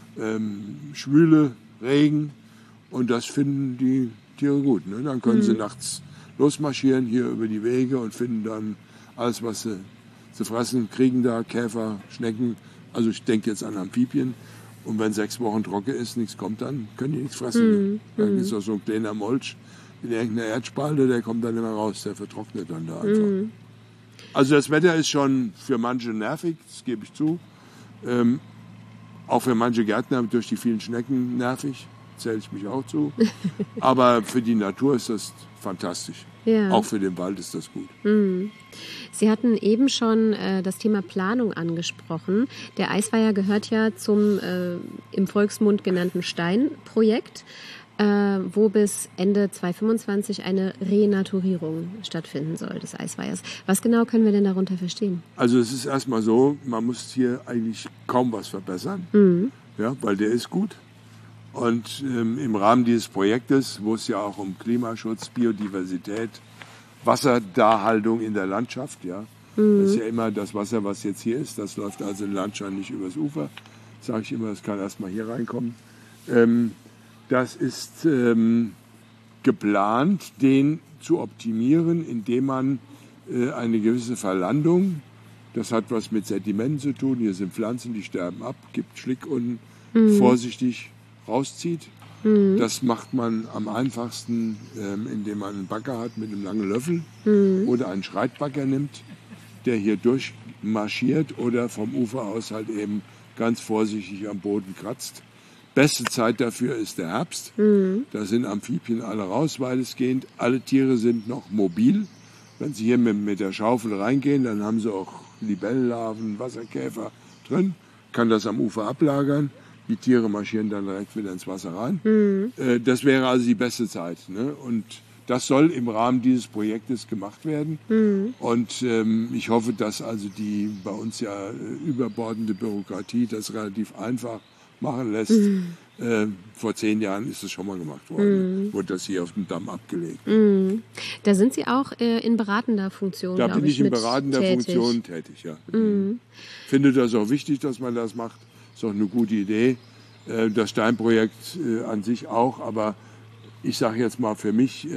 ähm, Schwüle, Regen. Und das finden die Tiere gut. Ne? Dann können mhm. sie nachts losmarschieren hier über die Wege und finden dann alles, was sie zu fressen, kriegen da Käfer, Schnecken, also ich denke jetzt an Amphibien. Und wenn sechs Wochen trocken ist, nichts kommt, dann können die nichts fressen. Mm, dann mm. ist auch so ein kleiner Molch in irgendeiner Erdspalte, der kommt dann immer raus, der vertrocknet dann da einfach. Mm. Also das Wetter ist schon für manche nervig, das gebe ich zu. Ähm, auch für manche Gärtner durch die vielen Schnecken nervig, zähle ich mich auch zu. Aber für die Natur ist das fantastisch. Ja. Auch für den Wald ist das gut. Mhm. Sie hatten eben schon äh, das Thema Planung angesprochen. Der Eisweiher gehört ja zum äh, im Volksmund genannten Steinprojekt, äh, wo bis Ende zweitausendfünfundzwanzig eine Renaturierung stattfinden soll des Eisweihers. Was genau können wir denn darunter verstehen? Also es ist erstmal so, man muss hier eigentlich kaum was verbessern, mhm. ja, weil der ist gut. Und ähm, im Rahmen dieses Projektes, wo es ja auch um Klimaschutz, Biodiversität, Wasserdarhaltung in der Landschaft, ja, mhm. das ist ja immer das Wasser, was jetzt hier ist, das läuft also in der Landschaft nicht übers Ufer, sage ich immer, das kann erstmal hier reinkommen. Ähm, das ist ähm, geplant, den zu optimieren, indem man äh, eine gewisse Verlandung, das hat was mit Sedimenten zu tun, hier sind Pflanzen, die sterben ab, gibt Schlick unten, mhm. vorsichtig rauszieht. Mhm. Das macht man am einfachsten, ähm, indem man einen Bagger hat mit einem langen Löffel mhm. oder einen Schreitbagger nimmt, der hier durchmarschiert oder vom Ufer aus halt eben ganz vorsichtig am Boden kratzt. Beste Zeit dafür ist der Herbst. Mhm. Da sind Amphibien alle raus, weitestgehend. Alle Tiere sind noch mobil. Wenn sie hier mit, mit der Schaufel reingehen, dann haben sie auch Libellenlarven, Wasserkäfer drin, kann das am Ufer ablagern. Die Tiere marschieren dann direkt wieder ins Wasser rein. Mhm. Äh, das wäre also die beste Zeit. Ne? Und das soll im Rahmen dieses Projektes gemacht werden. Mhm. Und ähm, ich hoffe, dass also die bei uns ja äh, überbordende Bürokratie das relativ einfach machen lässt. Mhm. Äh, vor zehn Jahren ist es schon mal gemacht worden. Mhm. Wurde das hier auf dem Damm abgelegt. Mhm. Da sind Sie auch äh, in beratender Funktion, Da bin ich, ich in beratender tätig. Funktion tätig, ja. Mhm. Finde das auch wichtig, dass man das macht. Ist auch eine gute Idee. Das Steinprojekt an sich auch, aber ich sage jetzt mal für mich,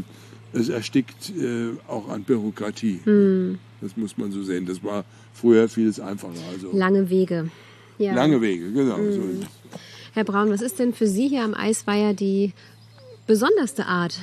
es erstickt auch an Bürokratie. Hm. Das muss man so sehen. Das war früher vieles einfacher. Also lange Wege. Ja. Lange Wege, genau. Hm. So ist es. Herr Braun, was ist denn für Sie hier am Eisweiher die besonderste Art?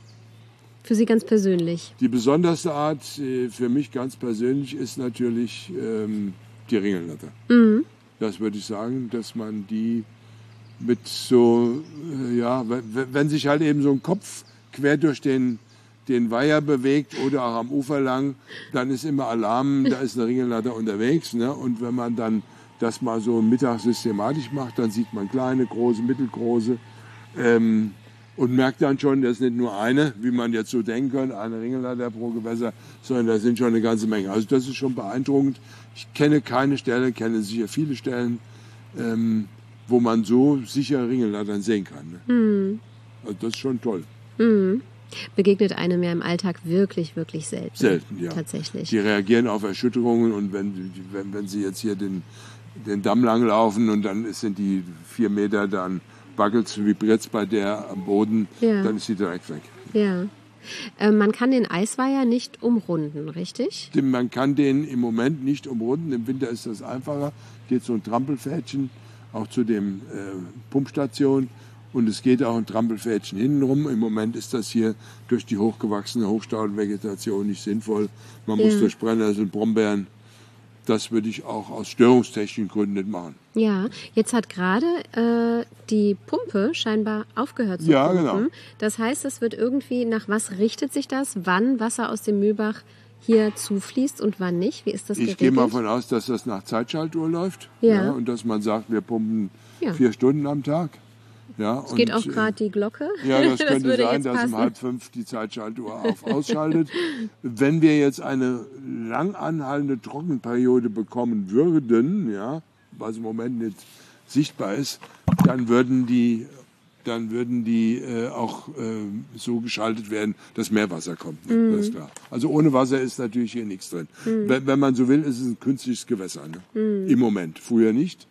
Für Sie ganz persönlich? Die besonderste Art äh, für mich ganz persönlich ist natürlich ähm, die Ringelnatter. Mhm. Das würde ich sagen, dass man die mit so, äh, ja, wenn, wenn sich halt eben so ein Kopf quer durch den, den Weiher bewegt oder auch am Ufer lang, dann ist immer Alarm, da ist eine Ringelnatter unterwegs. Ne? Und wenn man dann das mal so mittags systematisch macht, dann sieht man kleine, große, mittelgroße ähm, und merkt dann schon, das ist nicht nur eine, wie man jetzt so denken könnte, eine Ringelnatter pro Gewässer, sondern da sind schon eine ganze Menge. Also das ist schon beeindruckend. Ich kenne keine Stelle, kenne sicher viele Stellen, ähm, wo man so sicher Ringelnattern sehen kann. Ne? Mhm. Also das ist schon toll. Mhm. Begegnet einem ja im Alltag wirklich, wirklich selten. Selten, ja. Tatsächlich. Die reagieren auf Erschütterungen und wenn, wenn, wenn sie jetzt hier den, den Damm lang laufen und dann sind die vier Meter, dann wackelt vibriert es bei der am Boden, Ja. dann ist sie direkt weg. Ja. Äh, man kann den Eisweiher nicht umrunden, richtig? Man kann den im Moment nicht umrunden, im Winter ist das einfacher. Geht so ein Trampelpfädchen auch zu dem äh, Pumpstation und es geht auch ein Trampelpfädchen hintenrum. Im Moment ist das hier durch die hochgewachsene Hochstaudenvegetation nicht sinnvoll. Man muss Ja. durch Brennnessel, Brombeeren. Das würde ich auch aus störungstechnischen Gründen nicht machen. Ja, jetzt hat gerade äh, die Pumpe scheinbar aufgehört zu Ja, pumpen. genau. Das heißt, es wird irgendwie, nach was richtet sich das? Wann Wasser aus dem Mühlbach hier zufließt und wann nicht? Wie ist das Ich geregelt? gehe mal davon aus, dass das nach Zeitschaltuhr läuft. Ja. Und dass man sagt, wir pumpen Ja. vier Stunden am Tag. Ja, Es geht und, auch äh, gerade die Glocke. Ja, das könnte würde sein, jetzt dass passen. um halb fünf die Zeitschaltuhr auf ausschaltet. Wenn wir jetzt eine lang anhaltende Trockenperiode bekommen würden, ja, was im Moment nicht sichtbar ist, dann würden die, dann würden die äh, auch äh, so geschaltet werden, dass mehr Wasser kommt. Ne? Das ist klar. Also ohne Wasser ist natürlich hier nichts drin. Wenn, wenn man so will, ist es ein künstliches Gewässer. Ne? Im Moment, früher nicht.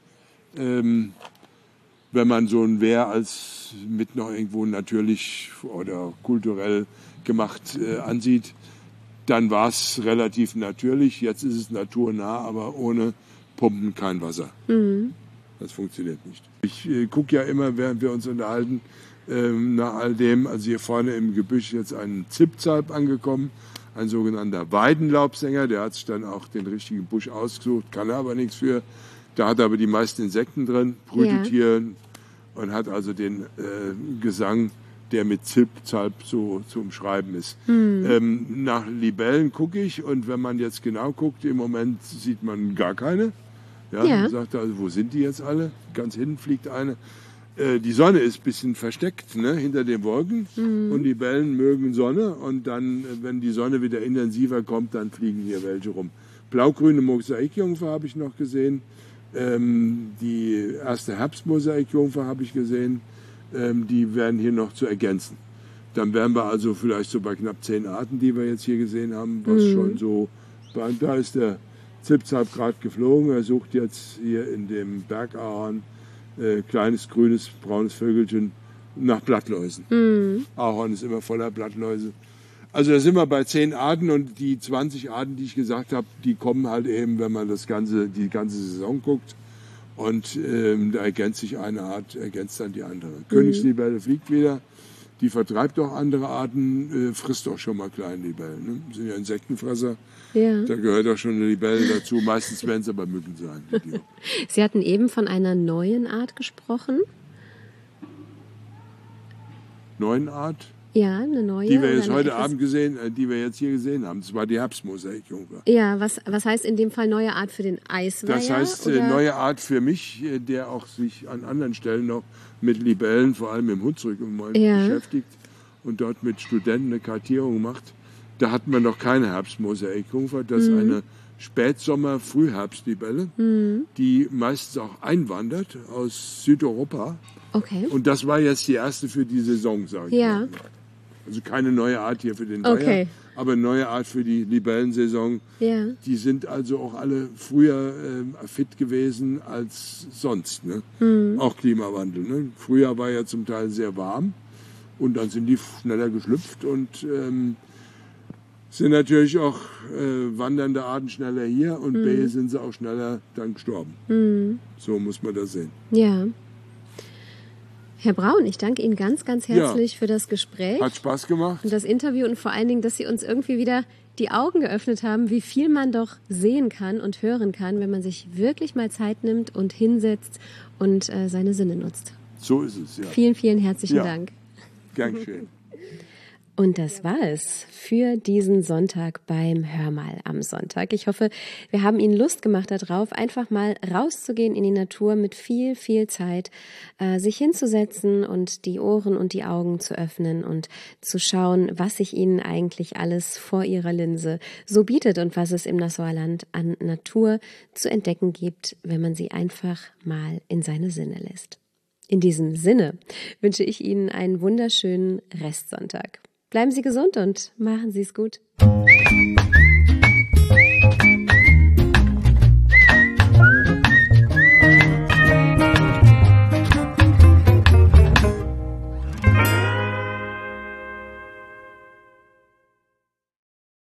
Ähm, wenn man so ein Wehr als mit noch irgendwo natürlich oder kulturell gemacht äh, ansieht, dann war es relativ natürlich. Jetzt ist es naturnah, aber ohne Pumpen kein Wasser. Mhm. Das funktioniert nicht. Ich äh, gucke ja immer, während wir uns unterhalten, ähm, nach all dem, also hier vorne im Gebüsch jetzt ein Zipzalp angekommen, ein sogenannter Weidenlaubsänger, der hat sich dann auch den richtigen Busch ausgesucht, kann er aber nichts für. Da hat er aber die meisten Insekten drin, brütet Ja. hier und hat also den äh, Gesang, der mit Zipzalp so zu umschreiben ist. Mhm. Ähm, nach Libellen gucke ich und wenn man jetzt genau guckt, im Moment sieht man gar keine. Ja, Ja. man sagt also, wo sind die jetzt alle? Ganz hinten fliegt eine. Äh, die Sonne ist ein bisschen versteckt, ne, hinter den Wolken Mhm. und die Libellen mögen Sonne und dann, äh, wenn die Sonne wieder intensiver kommt, dann fliegen hier welche rum. Blaugrüne Mosaikjungfer habe ich noch gesehen. Ähm, die erste Herbstmosaikjungfer habe ich gesehen. Ähm, die werden hier noch zu ergänzen. Dann wären wir also vielleicht so bei knapp zehn Arten, die wir jetzt hier gesehen haben, was Mhm. schon so, da ist der Zipzalp gerade geflogen. Er sucht jetzt hier in dem Bergahorn äh, kleines, grünes, braunes Vögelchen nach Blattläusen. Mhm. Ahorn ist immer voller Blattläuse. Also da sind wir bei zehn Arten und die zwanzig Arten, die ich gesagt habe, die kommen halt eben, wenn man das ganze, die ganze Saison guckt. Und ähm, da ergänzt sich eine Art, ergänzt dann die andere. Mhm. Königslibelle fliegt wieder, die vertreibt auch andere Arten, äh, frisst auch schon mal kleine Libellen. Ne? Das sind ja Insektenfresser, Ja. da gehört auch schon eine Libelle dazu. Meistens werden es aber Mücken sein. Die Sie hatten eben von einer neuen Art gesprochen. neuen Art, Ja, eine neue. die wir oder jetzt eine heute etwas- Abend gesehen, äh, die wir jetzt hier gesehen haben. Das war die Herbstmosaikjungfer. Ja, was, was heißt in dem Fall neue Art für den Eisweiher? Das heißt, äh, oder? neue Art für mich, äh, der auch sich an anderen Stellen noch mit Libellen, vor allem im Hunsrück im Moment Ja. beschäftigt und dort mit Studenten eine Kartierung macht. Da hatten wir noch keine Herbstmosaikjungfer. Das ist eine Spätsommer-Frühherbstlibelle, die meistens auch einwandert aus Südeuropa. Okay. Und das war jetzt die erste für die Saison, sage ich Ja. mal. Also keine neue Art hier für den Okay. Weiher, aber eine neue Art für die Libellensaison. Ja. Die sind also auch alle früher äh, fit gewesen als sonst. Ne? Mhm. Auch Klimawandel. Ne? Früher war ja zum Teil sehr warm und dann sind die schneller geschlüpft und ähm, sind natürlich auch äh, wandernde Arten schneller hier und Mhm. B sind sie auch schneller dann gestorben. Mhm. So muss man das sehen. Ja. Herr Braun, ich danke Ihnen ganz, ganz herzlich Ja. für das Gespräch Hat Spaß gemacht. und das Interview und vor allen Dingen, dass Sie uns irgendwie wieder die Augen geöffnet haben, wie viel man doch sehen kann und hören kann, wenn man sich wirklich mal Zeit nimmt und hinsetzt und äh, seine Sinne nutzt. So ist es, ja. Vielen, vielen herzlichen Ja. Dank. Gern geschehen. Und das war es für diesen Sonntag beim Hör mal am Sonntag. Ich hoffe, wir haben Ihnen Lust gemacht darauf, einfach mal rauszugehen in die Natur mit viel, viel Zeit, äh, sich hinzusetzen und die Ohren und die Augen zu öffnen und zu schauen, was sich Ihnen eigentlich alles vor Ihrer Linse so bietet und was es im Nassauer Land an Natur zu entdecken gibt, wenn man sie einfach mal in seine Sinne lässt. In diesem Sinne wünsche ich Ihnen einen wunderschönen Restsonntag. Bleiben Sie gesund und machen Sie es gut.